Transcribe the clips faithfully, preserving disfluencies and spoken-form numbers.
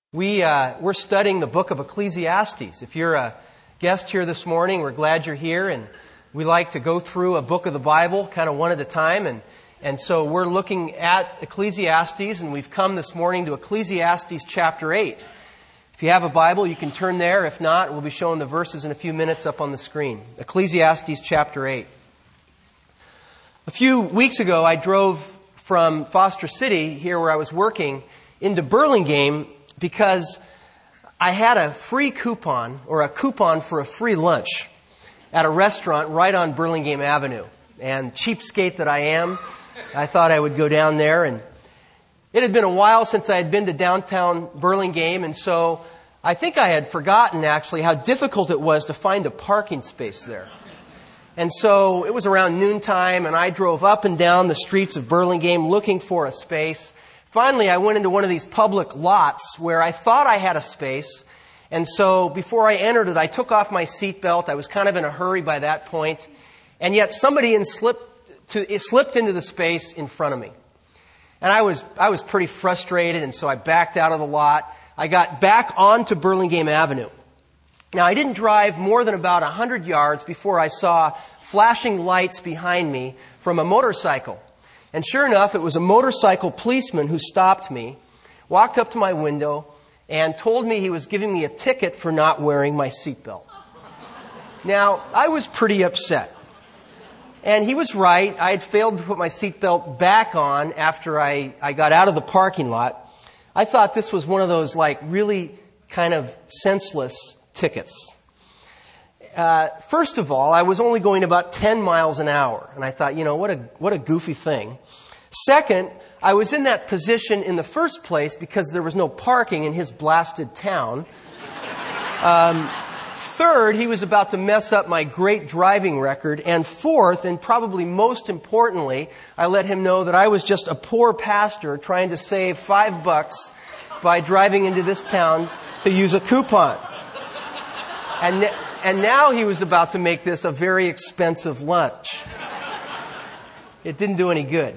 We, uh, we're studying the book of Ecclesiastes. If you're a guest here this morning, we're glad you're here, and we like to go through a book of the Bible kind of one at a time, and, and so we're looking at Ecclesiastes, and we've come this morning to Ecclesiastes chapter eight. If you have a Bible, you can turn there. If not, we'll be showing the verses in a few minutes up on the screen. Ecclesiastes chapter eight. A few weeks ago, I drove from Foster City, here where I was working, into Burlingame, because I had a free coupon, or a coupon for a free lunch at a restaurant right on Burlingame Avenue. And cheapskate that I am, I thought I would go down there. And it had been a while since I had been to downtown Burlingame, and so I think I had forgotten actually how difficult it was to find a parking space there. And so it was around noontime, and I drove up and down the streets of Burlingame looking for a space. Finally, I went into one of these public lots where I thought I had a space. And so before I entered it, I took off my seatbelt. I was kind of in a hurry by that point. And yet somebody in slipped, to, it slipped into the space in front of me. And I was, I was pretty frustrated, and so I backed out of the lot. I got back onto Burlingame Avenue. Now, I didn't drive more than about one hundred yards before I saw flashing lights behind me from a motorcycle. And sure enough, it was a motorcycle policeman who stopped me, walked up to my window, and told me he was giving me a ticket for not wearing my seatbelt. Now, I was pretty upset. And he was right. I had failed to put my seatbelt back on after I, I got out of the parking lot. I thought this was one of those, like, really kind of senseless tickets. Uh, first of all, I was only going about ten miles an hour. And I thought, you know, what a, what a goofy thing. Second, I was in that position in the first place because there was no parking in his blasted town. Um, third, he was about to mess up my great driving record. And fourth, and probably most importantly, I let him know that I was just a poor pastor trying to save five bucks by driving into this town to use a coupon. And ne- And now he was about to make this a very expensive lunch. It didn't do any good.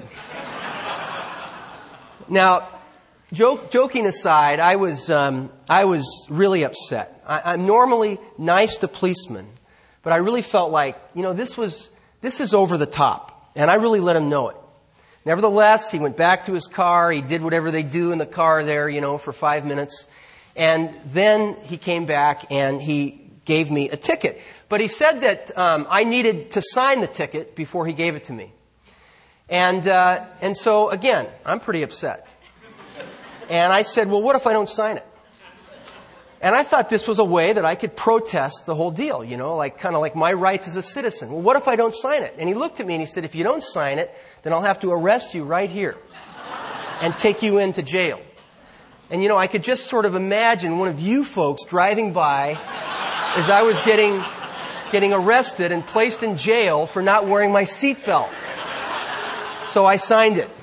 Now, joke, joking aside, I was um, I was really upset. I, I'm normally nice to policemen, but I really felt like, you know, this was this is over the top, and I really let him know it. Nevertheless, he went back to his car. He did whatever they do in the car there, you know, for five minutes, and then he came back and he gave me a ticket. But he said that um, I needed to sign the ticket before he gave it to me. And uh, and so, again, I'm pretty upset. And I said, well, what if I don't sign it? And I thought this was a way that I could protest the whole deal, you know, like kind of like my rights as a citizen. Well, what if I don't sign it? And he looked at me and he said, if you don't sign it, then I'll have to arrest you right here and take you into jail. And, you know, I could just sort of imagine one of you folks driving by as I was getting getting arrested and placed in jail for not wearing my seatbelt. So I signed it.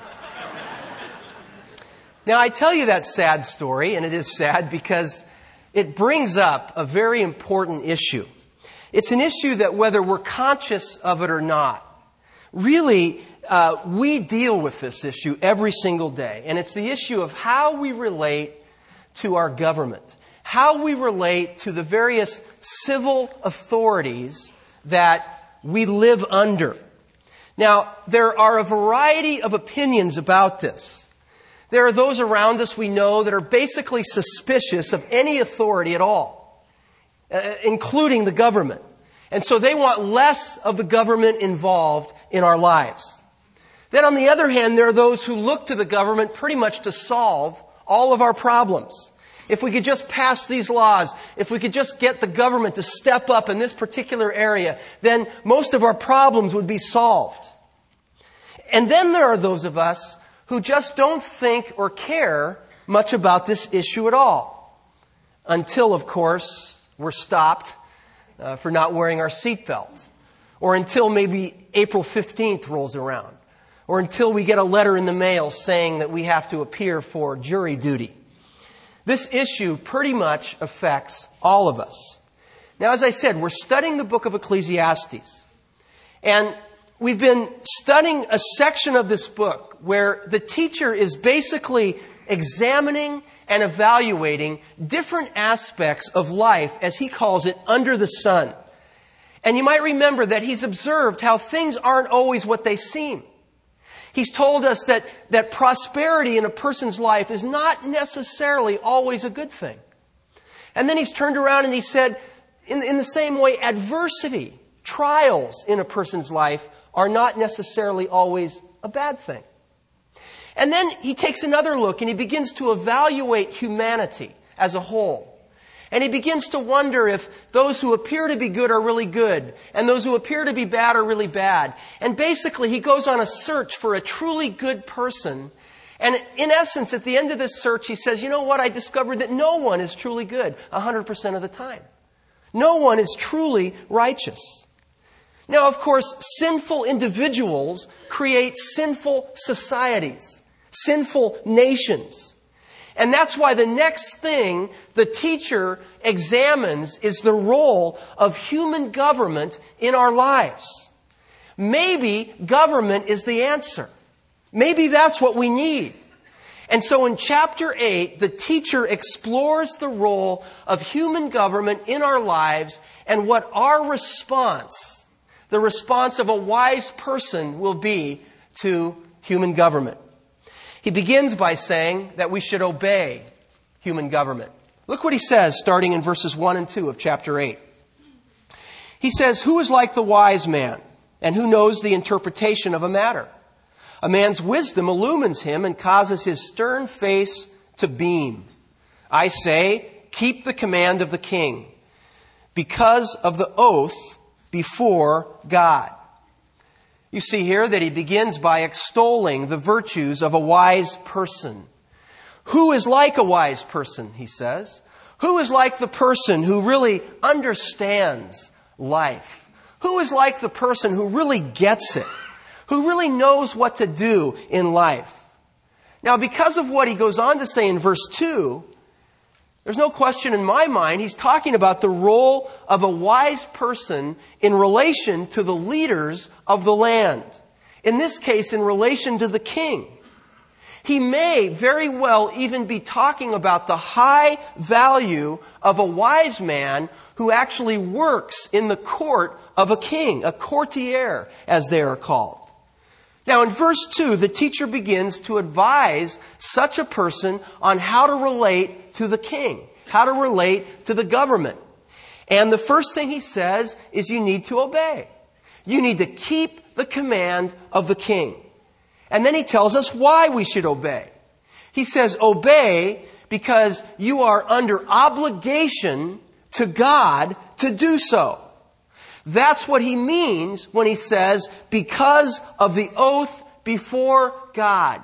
Now, I tell you that sad story, and it is sad because it brings up a very important issue. It's an issue that whether we're conscious of it or not, really, uh, we deal with this issue every single day. And it's the issue of how we relate to our government. How we relate to the various civil authorities that we live under. Now, there are a variety of opinions about this. There are those around us we know that are basically suspicious of any authority at all, uh, including the government. And so they want less of the government involved in our lives. Then on the other hand, there are those who look to the government pretty much to solve all of our problems. If we could just pass these laws, if we could just get the government to step up in this particular area, then most of our problems would be solved. And then there are those of us who just don't think or care much about this issue at all. Until, of course, we're stopped uh, for not wearing our seatbelt. Or until maybe April fifteenth rolls around. Or until we get a letter in the mail saying that we have to appear for jury duty. This issue pretty much affects all of us. Now, as I said, we're studying the book of Ecclesiastes. And we've been studying a section of this book where the teacher is basically examining and evaluating different aspects of life, as he calls it, under the sun. And you might remember that he's observed how things aren't always what they seem. He's told us that, that prosperity in a person's life is not necessarily always a good thing. And then he's turned around and he said, in, in the same way, adversity, trials in a person's life are not necessarily always a bad thing. And then he takes another look and he begins to evaluate humanity as a whole. And he begins to wonder if those who appear to be good are really good and those who appear to be bad are really bad. And basically he goes on a search for a truly good person. And in essence, at the end of this search, he says, you know what? I discovered that no one is truly good one hundred percent of the time. No one is truly righteous. Now, of course, sinful individuals create sinful societies, sinful nations. And that's why the next thing the teacher examines is the role of human government in our lives. Maybe government is the answer. Maybe that's what we need. And so in chapter eight, the teacher explores the role of human government in our lives and what our response, the response of a wise person, will be to human government. He begins by saying that we should obey human government. Look what he says starting in verses one and two of chapter eight. He says, "Who is like the wise man, and who knows the interpretation of a matter? A man's wisdom illumines him and causes his stern face to beam. I say, keep the command of the king, because of the oath before God." You see here that he begins by extolling the virtues of a wise person. Who is like a wise person, he says? Who is like the person who really understands life? Who is like the person who really gets it? Who really knows what to do in life? Now, because of what he goes on to say in verse two, there's no question in my mind he's talking about the role of a wise person in relation to the leaders of the land. In this case, in relation to the king. He may very well even be talking about the high value of a wise man who actually works in the court of a king, a courtier, as they are called. Now, in verse two, the teacher begins to advise such a person on how to relate to the king, how to relate to the government. And the first thing he says is you need to obey. You need to keep the command of the king. And then he tells us why we should obey. He says, obey because you are under obligation to God to do so. That's what he means when he says, because of the oath before God.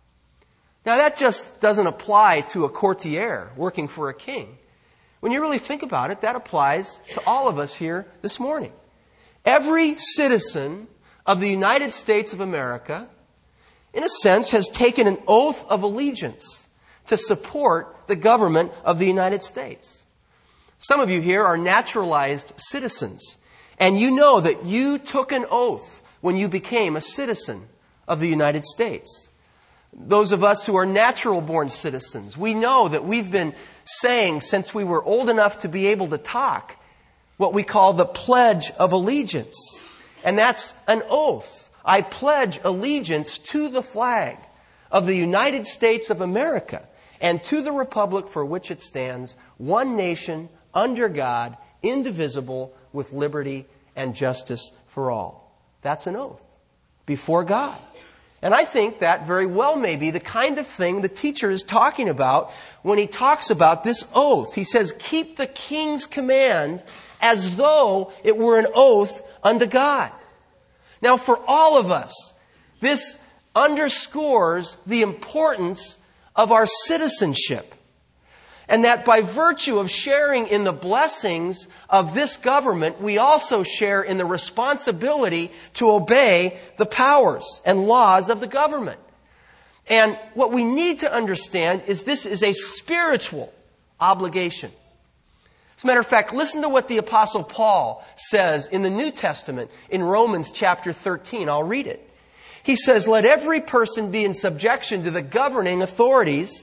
Now that just doesn't apply to a courtier working for a king. When you really think about it, that applies to all of us here this morning. Every citizen of the United States of America, in a sense, has taken an oath of allegiance to support the government of the United States. Some of you here are naturalized citizens. And you know that you took an oath when you became a citizen of the United States. Those of us who are natural-born citizens, we know that we've been saying since we were old enough to be able to talk what we call the Pledge of Allegiance. And that's an oath. I pledge allegiance to the flag of the United States of America and to the republic for which it stands, one nation, under God, indivisible, with liberty and justice for all. That's an oath before God. And I think that very well may be the kind of thing the teacher is talking about when he talks about this oath. He says, keep the king's command as though it were an oath unto God. Now, for all of us, this underscores the importance of our citizenship. And that by virtue of sharing in the blessings of this government, we also share in the responsibility to obey the powers and laws of the government. And what we need to understand is this is a spiritual obligation. As a matter of fact, listen to what the Apostle Paul says in the New Testament in Romans chapter thirteen. I'll read it. He says, let every person be in subjection to the governing authorities,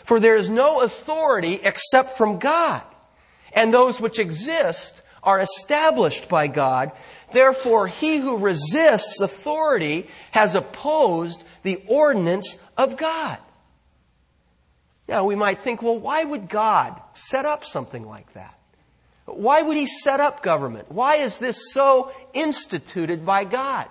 For there is no authority except from God, and those which exist are established by God. Therefore, he who resists authority has opposed the ordinance of God. Now, we might think, well, why would God set up something like that? Why would he set up government? Why is this so instituted by God?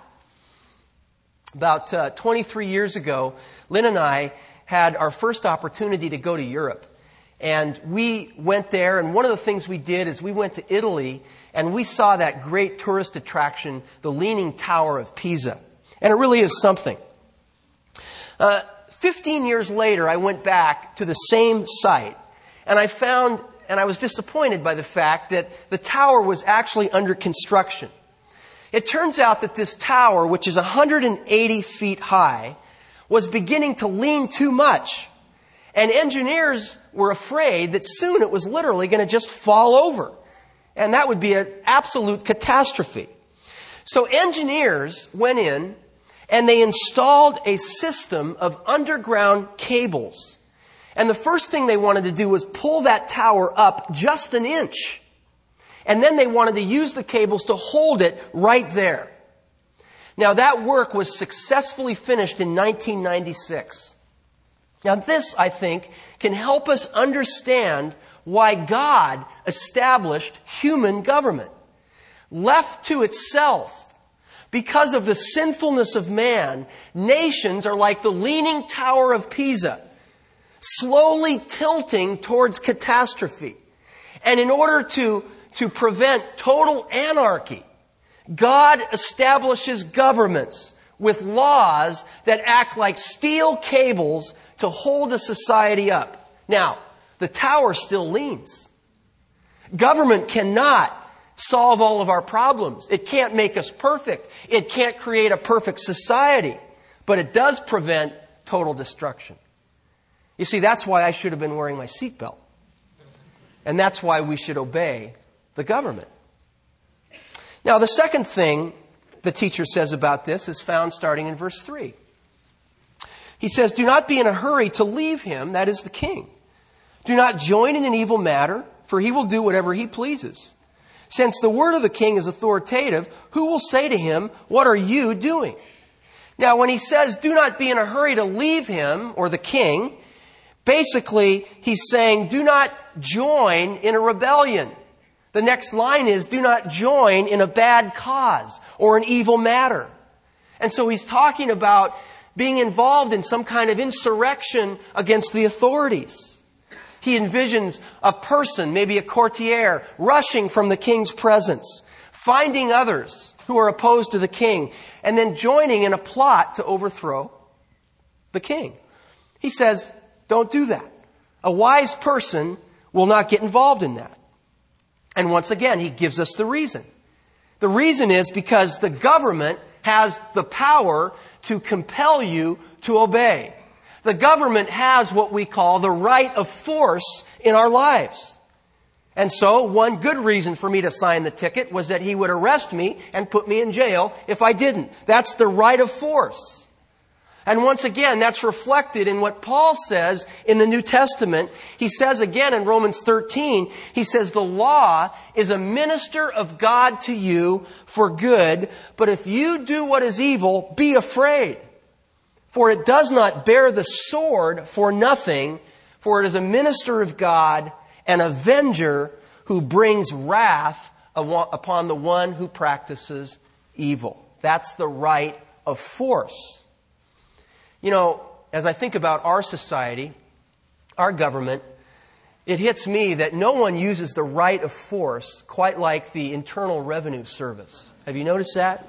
About uh, twenty-three years ago, Lynn and I had our first opportunity to go to Europe. And we went there, and one of the things we did is we went to Italy, and we saw that great tourist attraction, the Leaning Tower of Pisa. And it really is something. Uh, Fifteen years later, I went back to the same site, and I found, and I was disappointed by the fact that the tower was actually under construction. It turns out that this tower, which is one hundred eighty feet high, was beginning to lean too much. And engineers were afraid that soon it was literally going to just fall over. And that would be an absolute catastrophe. So engineers went in and they installed a system of underground cables. And the first thing they wanted to do was pull that tower up just an inch. And then they wanted to use the cables to hold it right there. Now that work was successfully finished in nineteen ninety-six. Now this, I think, can help us understand why God established human government. Left to itself, because of the sinfulness of man, nations are like the Leaning Tower of Pisa, slowly tilting towards catastrophe. And in order to, to prevent total anarchy, God establishes governments with laws that act like steel cables to hold a society up. Now, the tower still leans. Government cannot solve all of our problems. It can't make us perfect. It can't create a perfect society. But it does prevent total destruction. You see, that's why I should have been wearing my seatbelt. And that's why we should obey the government. Now, the second thing the teacher says about this is found starting in verse three. He says, do not be in a hurry to leave him, that is the king. Do not join in an evil matter, for he will do whatever he pleases. Since the word of the king is authoritative, who will say to him, what are you doing? Now, when he says, do not be in a hurry to leave him, or the king, basically, he's saying, do not join in a rebellion. The next line is, do not join in a bad cause or an evil matter. And so he's talking about being involved in some kind of insurrection against the authorities. He envisions a person, maybe a courtier, rushing from the king's presence, finding others who are opposed to the king, and then joining in a plot to overthrow the king. He says, don't do that. A wise person will not get involved in that. And once again, he gives us the reason. The reason is because the government has the power to compel you to obey. The government has what we call the right of force in our lives. And so one good reason for me to sign the ticket was that he would arrest me and put me in jail if I didn't. That's the right of force. And once again, that's reflected in what Paul says in the New Testament. He says again in Romans thirteen, he says, the law is a minister of God to you for good, but if you do what is evil, be afraid. For it does not bear the sword for nothing, for it is a minister of God, an avenger who brings wrath upon the one who practices evil. That's the right of force. You know, as I think about our society, our government, it hits me that no one uses the right of force quite like the Internal Revenue Service. Have you noticed that?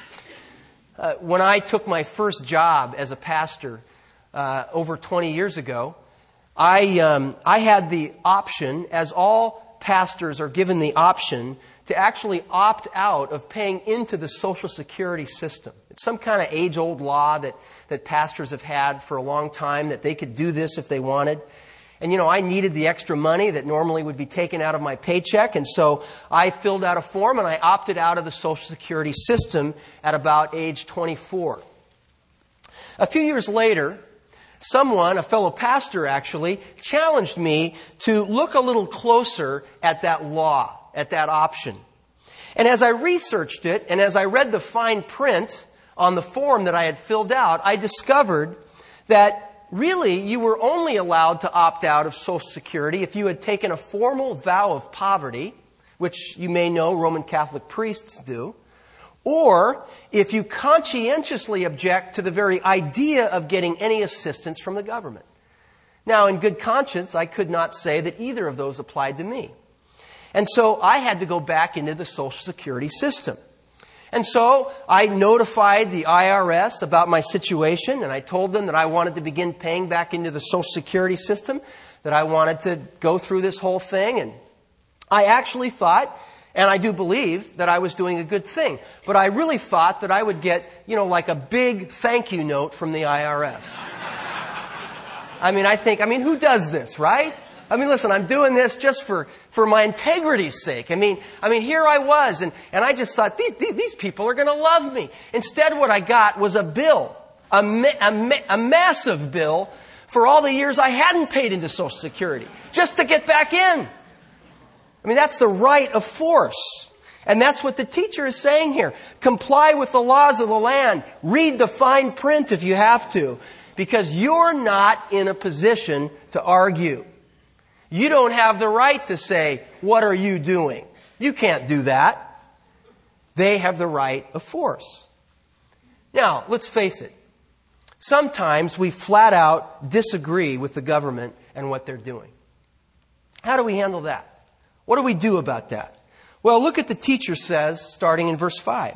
Uh, when I took my first job as a pastor uh, over twenty years ago, I um, I had the option, as all pastors are given the option, to actually opt out of paying into the Social Security system. It's some kind of age-old law that, that pastors have had for a long time, that they could do this if they wanted. And, you know, I needed the extra money that normally would be taken out of my paycheck, and so I filled out a form and I opted out of the Social Security system at about age twenty-four. A few years later, someone, a fellow pastor actually, challenged me to look a little closer at that law, at that option. And as I researched it, and as I read the fine print on the form that I had filled out, I discovered that really you were only allowed to opt out of Social Security if you had taken a formal vow of poverty, which you may know Roman Catholic priests do, or if you conscientiously object to the very idea of getting any assistance from the government. Now, in good conscience, I could not say that either of those applied to me. And so I had to go back into the Social Security system. And so I notified the I R S about my situation, and I told them that I wanted to begin paying back into the Social Security system, that I wanted to go through this whole thing. And I actually thought, and I do believe, that I was doing a good thing. But I really thought that I would get, you know, like a big thank you note from the I R S. I mean, I think, I mean, who does this, right? I mean, listen, I'm doing this just for, for my integrity's sake. I mean, I mean, here I was, and, and I just thought, these, these, these people are going to love me. Instead, what I got was a bill, a, ma- a, ma- a massive bill for all the years I hadn't paid into Social Security, just to get back in. I mean, that's the right of force. And that's what the teacher is saying here. Comply with the laws of the land. Read the fine print if you have to, because you're not in a position to argue. You don't have the right to say, what are you doing? You can't do that. They have the right of force. Now, let's face it. Sometimes we flat out disagree with the government and what they're doing. How do we handle that? What do we do about that? Well, look at the teacher says, starting in verse five.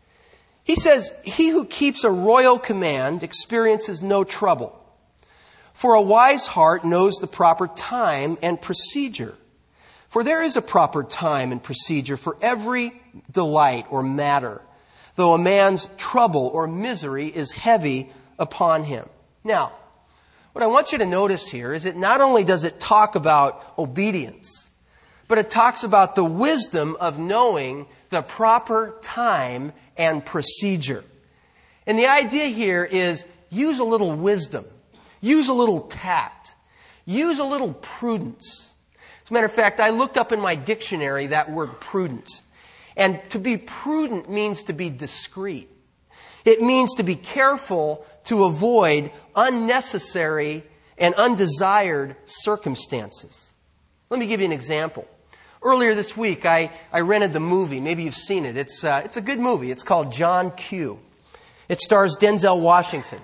He says, he who keeps a royal command experiences no trouble. For a wise heart knows the proper time and procedure. For there is a proper time and procedure for every delight or matter, though a man's trouble or misery is heavy upon him. Now, what I want you to notice here is that not only does it talk about obedience, but it talks about the wisdom of knowing the proper time and procedure. And the idea here is use a little wisdom. Use a little tact. Use a little prudence. As a matter of fact, I looked up in my dictionary that word prudence. And to be prudent means to be discreet. It means to be careful to avoid unnecessary and undesired circumstances. Let me give you an example. Earlier this week, I, I rented the movie. Maybe you've seen it. It's, uh, it's a good movie. It's called John Q. It stars Denzel Washington.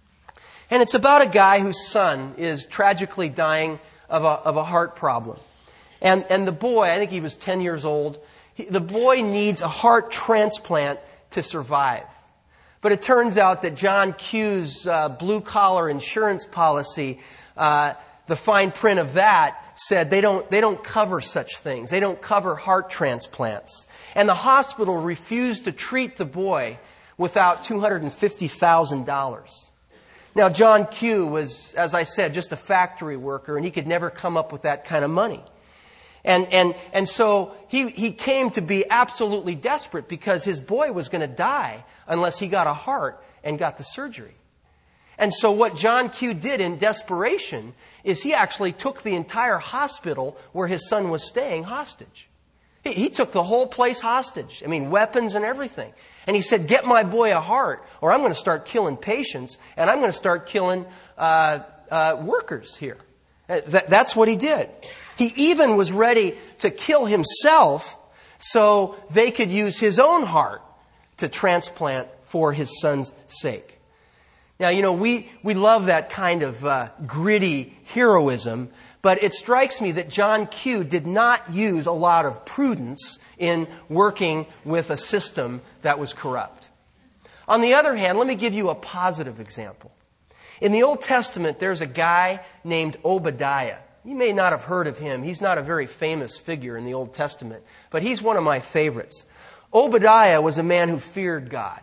And it's about a guy whose son is tragically dying of a, of a heart problem. And, and the boy, I think he was ten years old, he, the boy needs a heart transplant to survive. But it turns out that John Q's uh, blue-collar insurance policy, uh, the fine print of that said they don't, they don't cover such things. They don't cover heart transplants. And the hospital refused to treat the boy without two hundred fifty thousand dollars. Now, John Q was, as I said, just a factory worker, and he could never come up with that kind of money. And, and, and so he, he came to be absolutely desperate because his boy was going to die unless he got a heart and got the surgery. And so what John Q did in desperation is he actually took the entire hospital where his son was staying hostage. He, he took the whole place hostage. I mean, weapons and everything. And he said, get my boy a heart, or I'm going to start killing patients, and I'm going to start killing uh, uh, workers here. That, that's what he did. He even was ready to kill himself so they could use his own heart to transplant for his son's sake. Now, you know, we, we love that kind of uh, gritty heroism, but it strikes me that John Q did not use a lot of prudence in working with a system that was corrupt. On the other hand, let me give you a positive example. In the Old Testament, there's a guy named Obadiah. You may not have heard of him. He's not a very famous figure in the Old Testament, but he's one of my favorites. Obadiah was a man who feared God.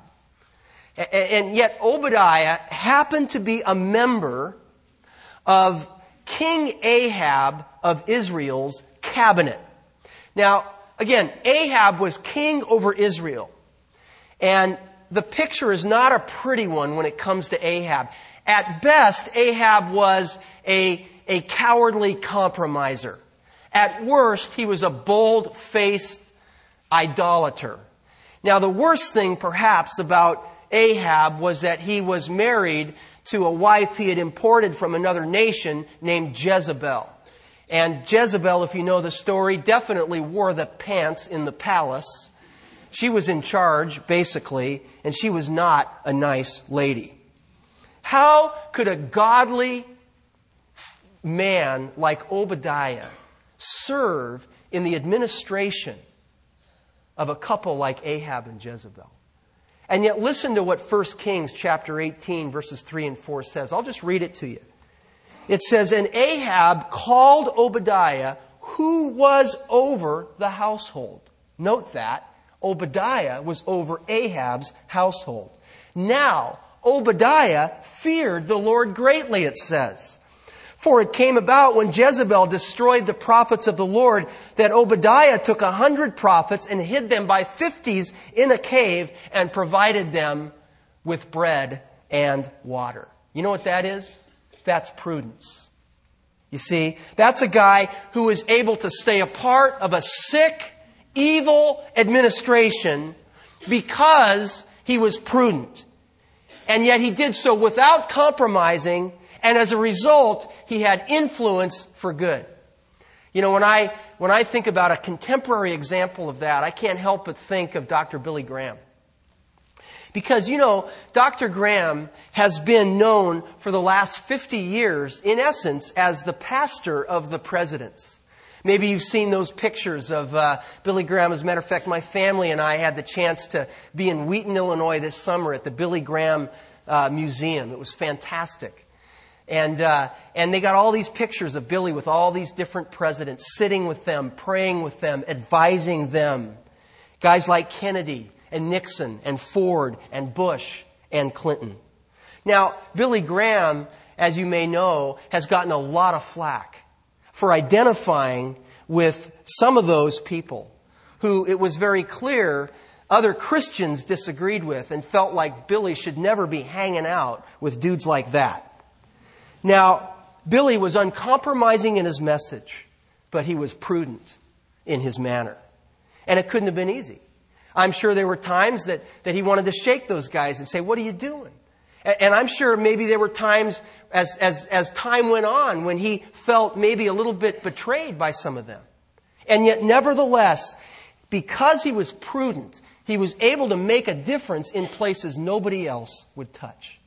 And yet Obadiah happened to be a member of King Ahab of Israel's cabinet. Now, again, Ahab was king over Israel. And the picture is not a pretty one when it comes to Ahab. At best, Ahab was a, a cowardly compromiser. At worst, he was a bold-faced idolater. Now, the worst thing, perhaps, about Ahab was that he was married to a wife he had imported from another nation named Jezebel. And Jezebel, if you know the story, definitely wore the pants in the palace. She was in charge, basically, and she was not a nice lady. How could a godly man like Obadiah serve in the administration of a couple like Ahab and Jezebel? And yet listen to what First Kings chapter eighteen verses three and four says. I'll just read it to you. It says, "And Ahab called Obadiah, who was over the household." Note that. Obadiah was over Ahab's household. Now, Obadiah feared the Lord greatly, it says. For it came about when Jezebel destroyed the prophets of the Lord that Obadiah took a hundred prophets and hid them by fifties in a cave and provided them with bread and water. You know what that is? That's prudence. You see, that's a guy who was able to stay a part of a sick, evil administration because he was prudent. And yet he did so without compromising. And as a result, he had influence for good. You know, when I when I think about a contemporary example of that, I can't help but think of Doctor Billy Graham. Because, you know, Doctor Graham has been known for the last fifty years, in essence, as the pastor of the presidents. Maybe you've seen those pictures of uh, Billy Graham. As a matter of fact, my family and I had the chance to be in Wheaton, Illinois this summer at the Billy Graham uh, Museum. It was fantastic. And uh, and they got all these pictures of Billy with all these different presidents, sitting with them, praying with them, advising them. Guys like Kennedy and Nixon and Ford and Bush and Clinton. Now, Billy Graham, as you may know, has gotten a lot of flack for identifying with some of those people who it was very clear other Christians disagreed with and felt like Billy should never be hanging out with dudes like that. Now, Billy was uncompromising in his message, but he was prudent in his manner. And it couldn't have been easy. I'm sure there were times that, that he wanted to shake those guys and say, "What are you doing?" And, and I'm sure maybe there were times as, as, as time went on when he felt maybe a little bit betrayed by some of them. And yet, nevertheless, because he was prudent, he was able to make a difference in places nobody else would touch.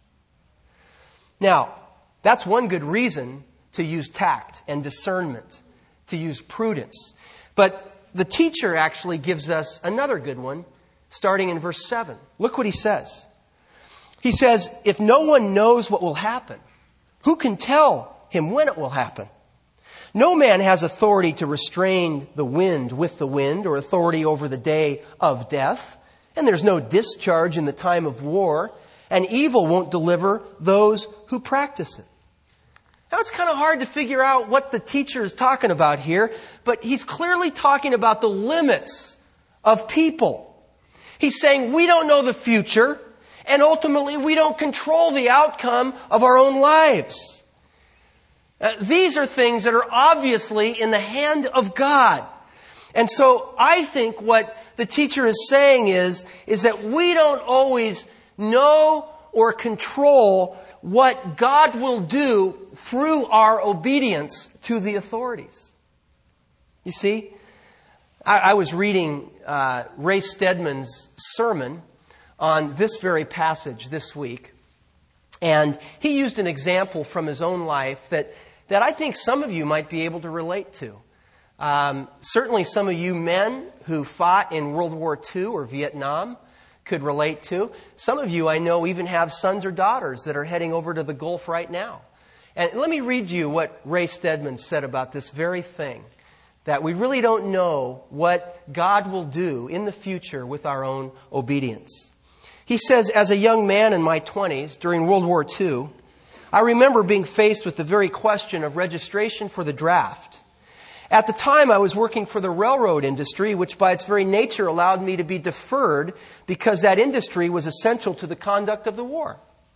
Now, that's one good reason to use tact and discernment, to use prudence. But the teacher actually gives us another good one, starting in verse seven. Look what he says. He says, "If no one knows what will happen, who can tell him when it will happen? No man has authority to restrain the wind with the wind, or authority over the day of death. And there's no discharge in the time of war, and evil won't deliver those who practice it." Now, it's kind of hard to figure out what the teacher is talking about here, but he's clearly talking about the limits of people. He's saying we don't know the future, and ultimately we don't control the outcome of our own lives. Uh, these are things that are obviously in the hand of God. And so I think what the teacher is saying is, is that we don't always know or control what God will do through our obedience to the authorities. You see, I, I was reading uh, Ray Stedman's sermon on this very passage this week, and he used an example from his own life that, that I think some of you might be able to relate to. Um, certainly some of you men who fought in World War Two or Vietnam could relate to. Some of you I know even have sons or daughters that are heading over to the Gulf right now. And let me read you what Ray Stedman said about this very thing, that we really don't know what God will do in the future with our own obedience. He says, "As a young man in my twenties during World War Two, I remember being faced with the very question of registration for the draft. At the time, I was working for the railroad industry, which by its very nature allowed me to be deferred because that industry was essential to the conduct of the war.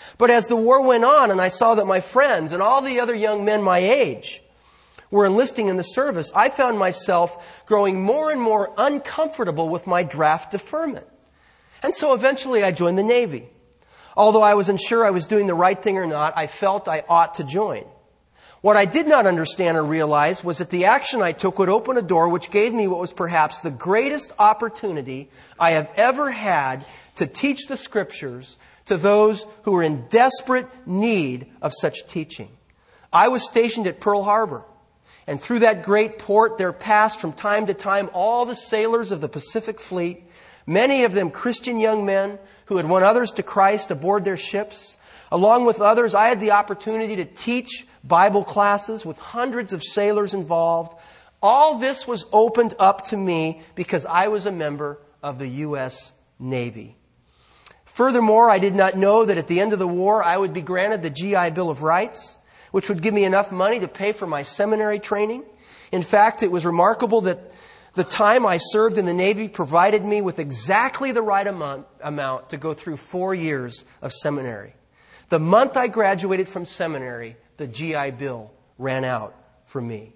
But as the war went on and I saw that my friends and all the other young men my age were enlisting in the service, I found myself growing more and more uncomfortable with my draft deferment. And so eventually I joined the Navy. Although I was unsure I was doing the right thing or not, I felt I ought to join. What I did not understand or realize was that the action I took would open a door which gave me what was perhaps the greatest opportunity I have ever had to teach the Scriptures to those who were in desperate need of such teaching. I was stationed at Pearl Harbor, and through that great port there passed from time to time all the sailors of the Pacific Fleet, many of them Christian young men who had won others to Christ aboard their ships. Along with others, I had the opportunity to teach Bible classes with hundreds of sailors involved. All this was opened up to me because I was a member of the U S Navy. Furthermore, I did not know that at the end of the war, I would be granted the G I Bill of Rights, which would give me enough money to pay for my seminary training. In fact, it was remarkable that the time I served in the Navy provided me with exactly the right amount, amount to go through four years of seminary. The month I graduated from seminary, the G I Bill ran out for me.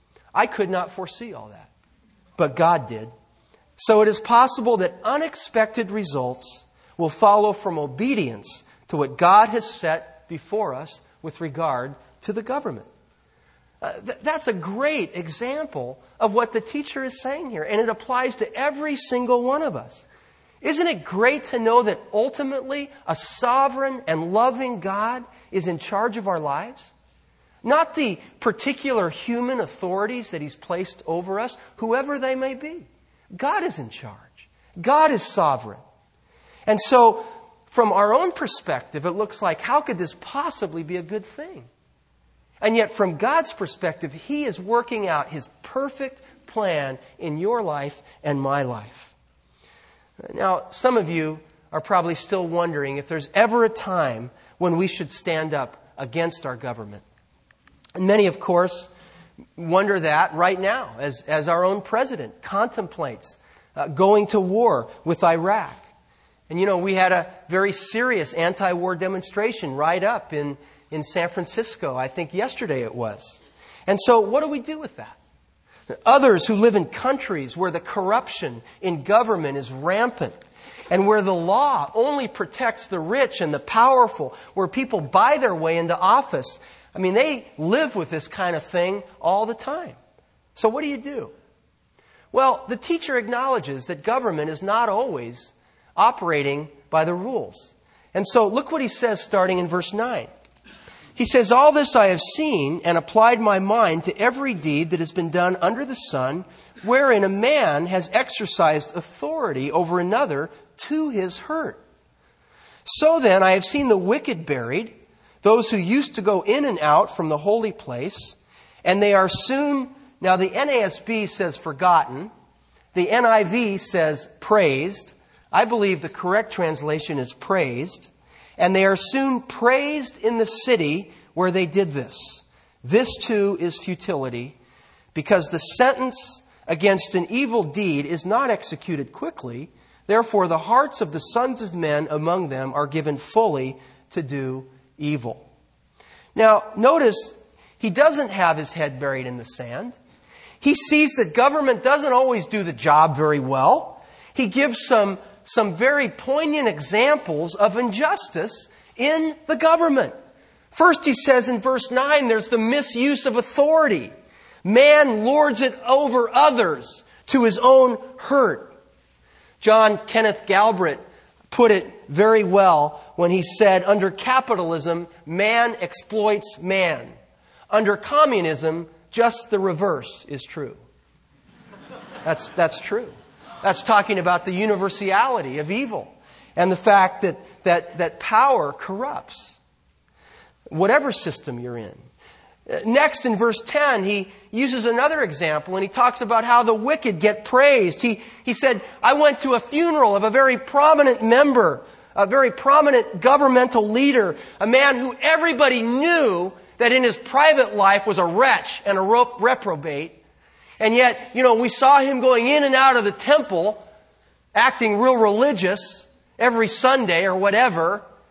I could not foresee all that, but God did. So it is possible that unexpected results will follow from obedience to what God has set before us with regard to the government. Uh, th- that's a great example of what the teacher is saying here, and it applies to every single one of us. Isn't it great to know that ultimately a sovereign and loving God is in charge of our lives? Not the particular human authorities that He's placed over us, whoever they may be. God is in charge. God is sovereign. And so, from our own perspective, it looks like, how could this possibly be a good thing? And yet, from God's perspective, He is working out His perfect plan in your life and my life. Now, some of you are probably still wondering if there's ever a time when we should stand up against our government. And many, of course, wonder that right now as, as our own president contemplates uh, going to war with Iraq. And you know, we had a very serious anti-war demonstration right up in, in San Francisco, I think yesterday it was. And so what do we do with that? Others who live in countries where the corruption in government is rampant and where the law only protects the rich and the powerful, where people buy their way into office. I mean, they live with this kind of thing all the time. So what do you do? Well, the teacher acknowledges that government is not always operating by the rules. And so look what he says starting in verse nine. He says, "All this I have seen and applied my mind to every deed that has been done under the sun, wherein a man has exercised authority over another to his hurt. So then I have seen the wicked buried, those who used to go in and out from the holy place, and they are soon," now the N A S B says forgotten, the N I V says praised. I believe the correct translation is praised. "And they are soon praised in the city where they did this. This too is futility, because the sentence against an evil deed is not executed quickly. Therefore the hearts of the sons of men among them are given fully to do evil." Now, notice he doesn't have his head buried in the sand. He sees that government doesn't always do the job very well. He gives some some very poignant examples of injustice in the government. First, he says in verse nine, there's the misuse of authority. Man lords it over others to his own hurt. John Kenneth Galbraith put it very well when he said, under capitalism, man exploits man. Under communism, just the reverse is true. That's, that's true. That's talking about the universality of evil and the fact that, that, that power corrupts, whatever system you're in. Next, in verse ten, he uses another example and he talks about how the wicked get praised. He, he said, "I went to a funeral of a very prominent member, a very prominent governmental leader, a man who everybody knew that in his private life was a wretch and a reprobate. And yet, you know, we saw him going in and out of the temple, acting real religious every Sunday or whatever.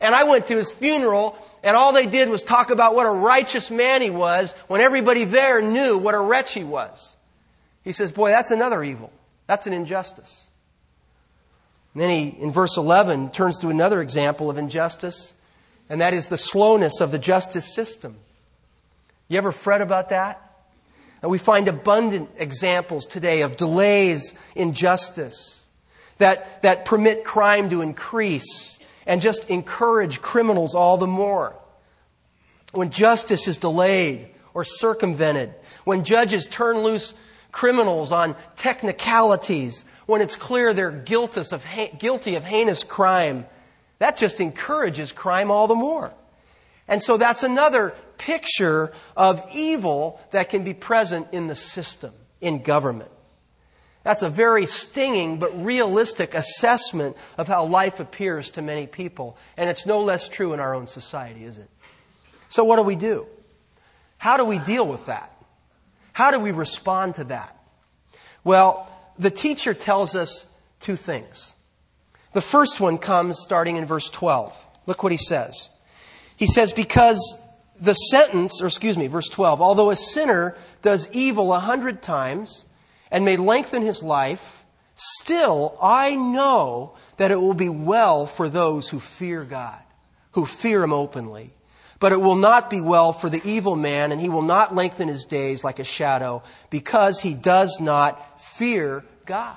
And I went to his funeral, and all they did was talk about what a righteous man he was when everybody there knew what a wretch he was. He says, boy, that's another evil. That's an injustice. And then he, in verse eleven, turns to another example of injustice, and that is the slowness of the justice system. You ever fret about that? And we find abundant examples today of delays in justice that, that permit crime to increase and just encourage criminals all the more. When justice is delayed or circumvented, when judges turn loose criminals on technicalities, when it's clear they're guilty of, guilty of heinous crime, that just encourages crime all the more. And so that's another picture of evil that can be present in the system, in government. That's a very stinging but realistic assessment of how life appears to many people. And it's no less true in our own society, is it? So what do we do? How do we deal with that? How do we respond to that? Well, the teacher tells us two things. The first one comes starting in verse twelve. Look what he says. He says, because the sentence, or excuse me, verse twelve, although a sinner does evil a hundred times and may lengthen his life, still I know that it will be well for those who fear God, who fear Him openly. But it will not be well for the evil man, and he will not lengthen his days like a shadow, because he does not fear God.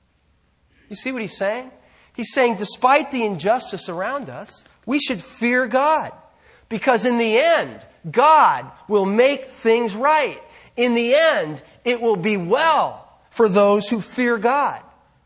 You see what he's saying? He's saying despite the injustice around us, we should fear God. Because in the end, God will make things right. In the end, it will be well for those who fear God.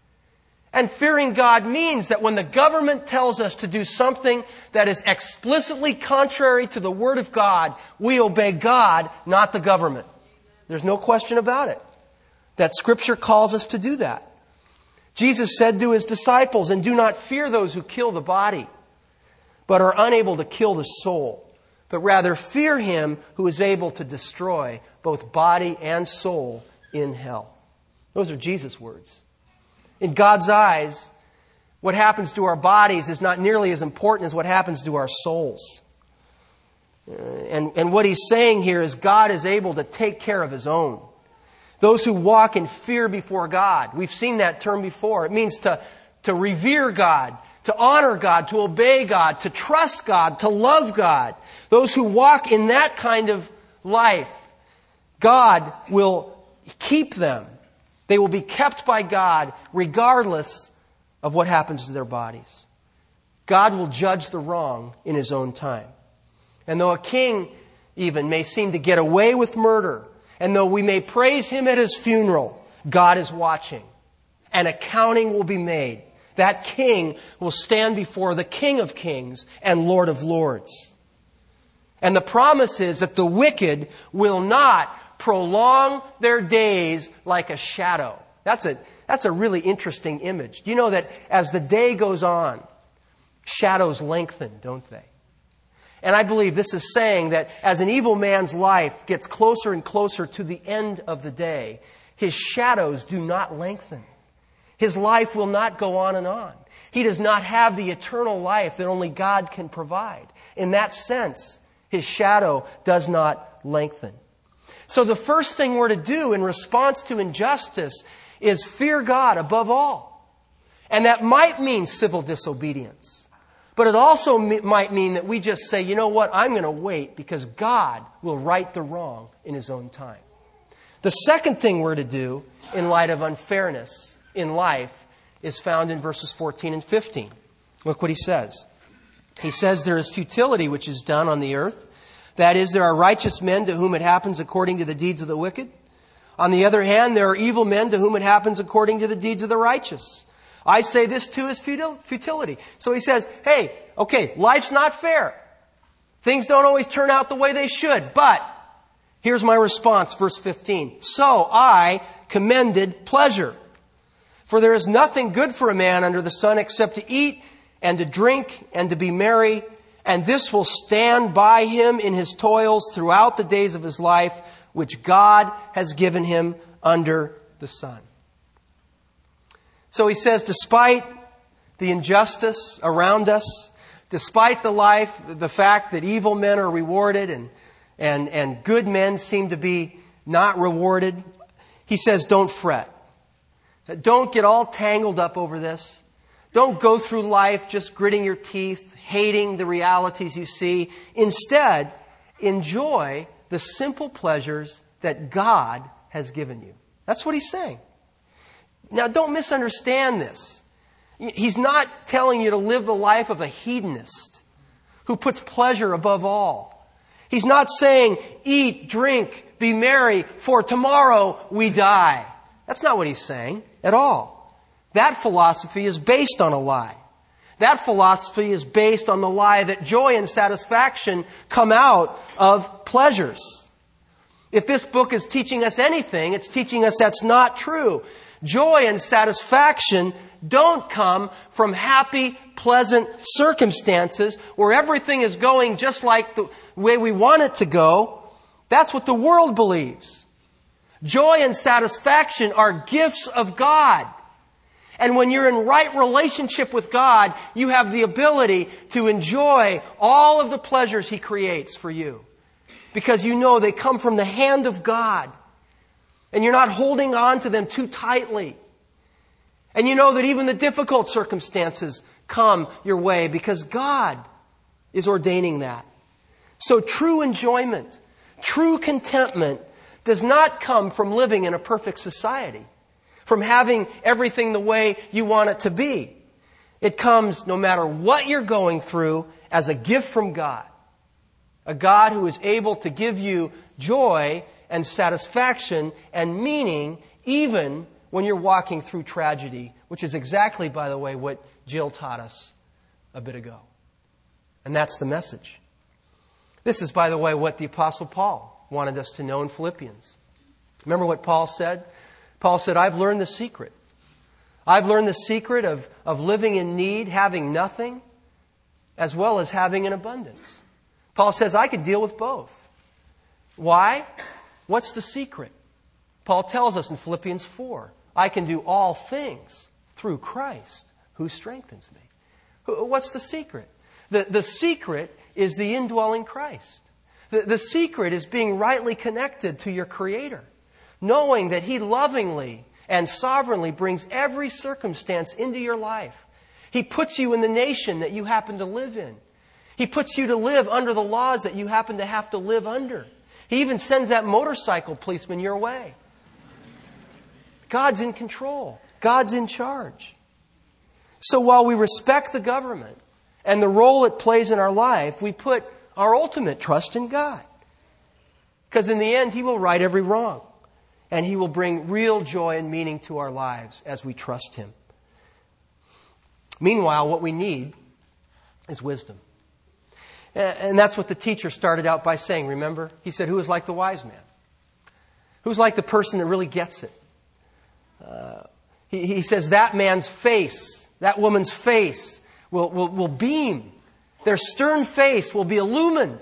And fearing God means that when the government tells us to do something that is explicitly contrary to the Word of God, we obey God, not the government. There's no question about it. That Scripture calls us to do that. Jesus said to His disciples, and do not fear those who kill the body, but are unable to kill the soul, but rather fear Him who is able to destroy both body and soul in hell. Those are Jesus' words. In God's eyes, what happens to our bodies is not nearly as important as what happens to our souls. Uh, and, and what He's saying here is God is able to take care of His own. Those who walk in fear before God. We've seen that term before. It means to, to revere God, to honor God, to obey God, to trust God, to love God. Those who walk in that kind of life, God will keep them. They will be kept by God regardless of what happens to their bodies. God will judge the wrong in His own time. And though a king even may seem to get away with murder, and though we may praise him at his funeral, God is watching. And accounting will be made. That king will stand before the King of Kings and Lord of Lords. And the promise is that the wicked will not prolong their days like a shadow. That's a, that's a really interesting image. Do you know that as the day goes on, shadows lengthen, don't they? And I believe this is saying that as an evil man's life gets closer and closer to the end of the day, his shadows do not lengthen. His life will not go on and on. He does not have the eternal life that only God can provide. In that sense, his shadow does not lengthen. So the first thing we're to do in response to injustice is fear God above all. And that might mean civil disobedience. But it also might mean that we just say, you know what, I'm going to wait because God will right the wrong in His own time. The second thing we're to do in light of unfairness in life is found in verses fourteen and fifteen. Look what he says. He says, there is futility which is done on the earth. That is, there are righteous men to whom it happens according to the deeds of the wicked. On the other hand, there are evil men to whom it happens according to the deeds of the righteous. I say this too is futility. So he says, hey, okay, life's not fair. Things don't always turn out the way they should. But here's my response, verse fifteen. So I commended pleasure. For there is nothing good for a man under the sun except to eat and to drink and to be merry. And this will stand by him in his toils throughout the days of his life, which God has given him under the sun. So he says, despite the injustice around us, despite the life, the fact that evil men are rewarded and, and, and good men seem to be not rewarded, he says, don't fret. Don't get all tangled up over this. Don't go through life just gritting your teeth, hating the realities you see. Instead, enjoy the simple pleasures that God has given you. That's what he's saying. Now, don't misunderstand this. He's not telling you to live the life of a hedonist who puts pleasure above all. He's not saying, eat, drink, be merry, for tomorrow we die. That's not what he's saying at all. That philosophy is based on a lie. That philosophy is based on the lie that joy and satisfaction come out of pleasures. If this book is teaching us anything, it's teaching us that's not true. Joy and satisfaction don't come from happy, pleasant circumstances where everything is going just like the way we want it to go. That's what the world believes. Joy and satisfaction are gifts of God. And when you're in right relationship with God, you have the ability to enjoy all of the pleasures He creates for you. Because you know they come from the hand of God. And you're not holding on to them too tightly. And you know that even the difficult circumstances come your way because God is ordaining that. So true enjoyment, true contentment does not come from living in a perfect society, from having everything the way you want it to be. It comes no matter what you're going through as a gift from God. A God who is able to give you joy and satisfaction and meaning even when you're walking through tragedy, which is exactly, by the way, what Jill taught us a bit ago. And that's the message. This is, by the way, what the Apostle Paul wanted us to know in Philippians. Remember what Paul said? Paul said, I've learned the secret. I've learned the secret of, of living in need, having nothing, as well as having an abundance. Paul says, I can deal with both. Why? What's the secret? Paul tells us in Philippians four, I can do all things through Christ who strengthens me. What's the secret? The, the secret is the indwelling Christ. The, the secret is being rightly connected to your Creator, knowing that He lovingly and sovereignly brings every circumstance into your life. He puts you in the nation that you happen to live in. He puts you to live under the laws that you happen to have to live under. He even sends that motorcycle policeman your way. God's in control. God's in charge. So while we respect the government and the role it plays in our life, we put our ultimate trust in God. Because in the end, He will right every wrong. And He will bring real joy and meaning to our lives as we trust Him. Meanwhile, what we need is wisdom. And that's what the teacher started out by saying, remember? He said, who is like the wise man? Who's like the person that really gets it? Uh, he, he says that man's face, that woman's face will, will, will beam. Their stern face will be illumined.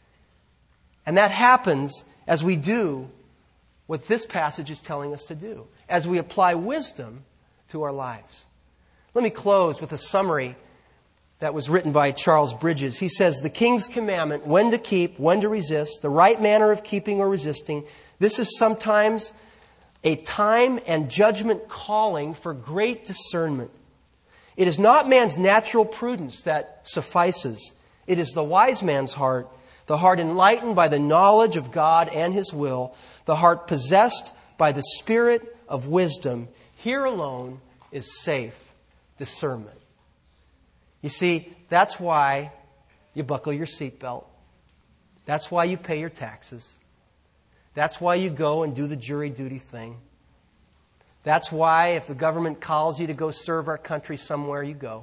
And that happens as we do what this passage is telling us to do, as we apply wisdom to our lives. Let me close with a summary that was written by Charles Bridges. He says, the king's commandment, when to keep, when to resist, the right manner of keeping or resisting, this is sometimes a time and judgment calling for great discernment. It is not man's natural prudence that suffices. It is the wise man's heart, the heart enlightened by the knowledge of God and His will, the heart possessed by the spirit of wisdom. Here alone is safe discernment. You see, that's why you buckle your seatbelt. That's why you pay your taxes. That's why you go and do the jury duty thing. That's why if the government calls you to go serve our country somewhere, you go.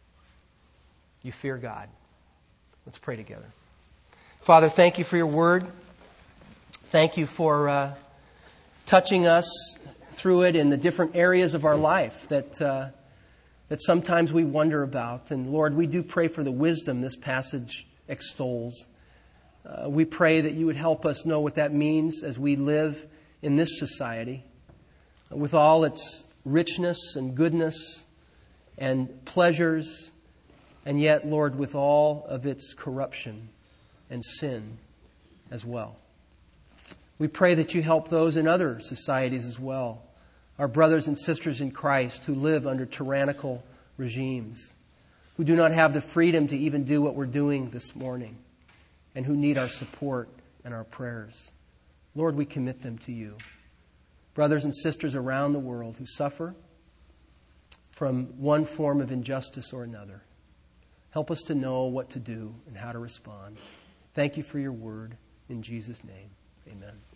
You fear God. Let's pray together. Father, thank You for Your word. Thank You for uh, touching us through it in the different areas of our life that uh, that sometimes we wonder about. And Lord, we do pray for the wisdom this passage extols. Uh, we pray that You would help us know what that means as we live in this society with all its richness and goodness and pleasures and yet, Lord, with all of its corruption and sin as well. We pray that you help those in other societies as well, our brothers and sisters in Christ who live under tyrannical regimes, who do not have the freedom to even do what we're doing this morning, and who need our support and our prayers. Lord, we commit them to you. Brothers and sisters around the world who suffer from one form of injustice or another. Help us to know what to do and how to respond. Thank you for your word. In Jesus' name, amen.